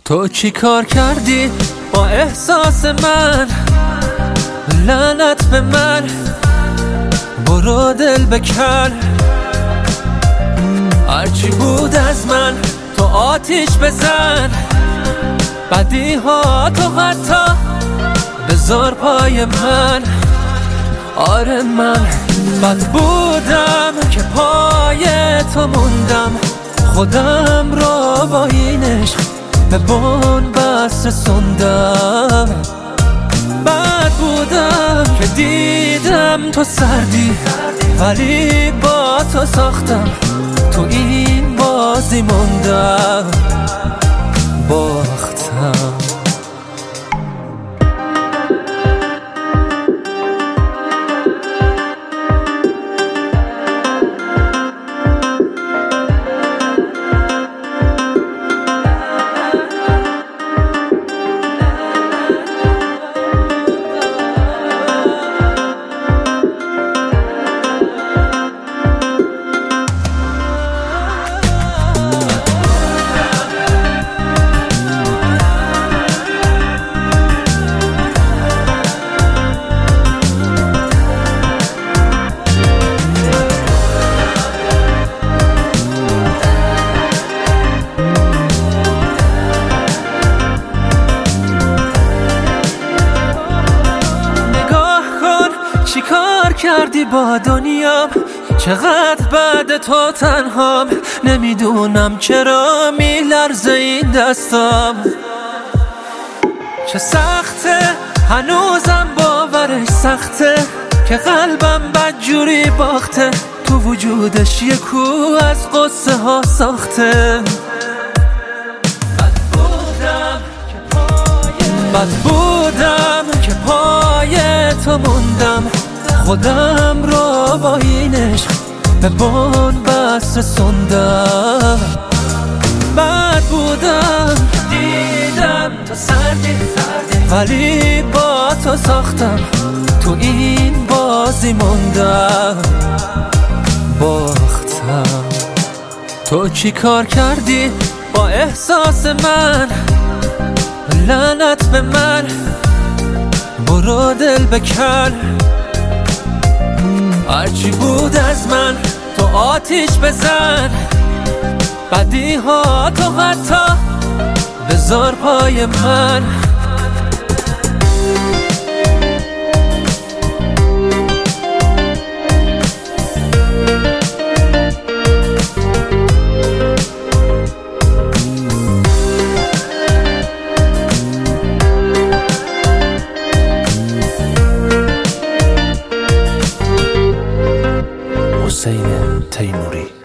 تو چی کار کردی با احساس من؟ لعنت به من، برو دل بکن. هرچی بود از من تو آتیش بزن، بدی ها تو حتی بذار پای من. آره من بد بودم که پای تو موندم، خودم رو با این عشق به بن‌بست رسوندم. بد بودم که دیدم تو سردی، ولی با تو ساختم، تو این بازی موندم، باختم. چی کار کردی با دنیام؟ چقدر بعد تو تنهام، نمیدونم چرا میلرزه این دستام. چه سخته هنوزم باورش سخته که قلبم بدجوری باخته، تو وجودش یه کوه از قصه ها ساخته. بد بودم که پای تو موندم، خودم رو با این عشق به بن‌بست رسوندم. بد بودم دیدم تو سردی، ولی با تو ساختم، تو این بازی موندم، باختم. تو چی کار کردی با احساس من؟ لعنت به من، برو دل بکن. هرچی بود از من تو آتیش بزن، بدی ها تو حتی بذار پای من. حسین تیموری.